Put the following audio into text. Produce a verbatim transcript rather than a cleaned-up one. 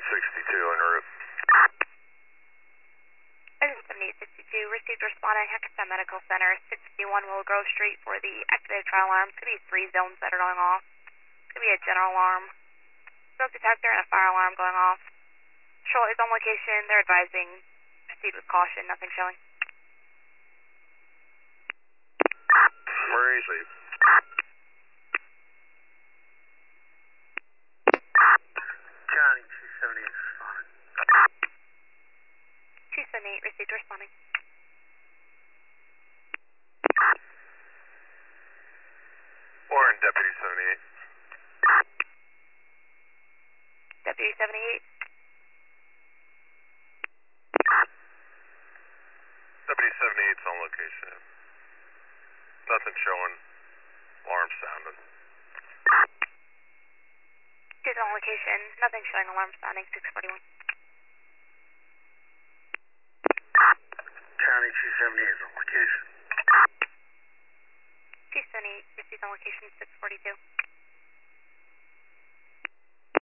sixty-two en route. seventy-eight sixty-two, received responding Hackensack Medical Center, six fifty-one Willow Grove Street for the activated fire alarm. It's going to be three zones that are going off. It's going to be a general alarm, smoke detector, and a fire alarm going off. Patrol is on location. They're advising proceed with caution, nothing showing. Where is he? County two seventy-eight responding. two seventy-eight received responding. Warren, Deputy seventy-eight. Deputy seventy-eight. Deputy seventy-eight's on location. Nothing showing. Alarm sounding. Is on location. Nothing showing. Alarm sounding. six forty-one. County two seventy-eight is on location. two seventy-eight. Is on location. six forty-two.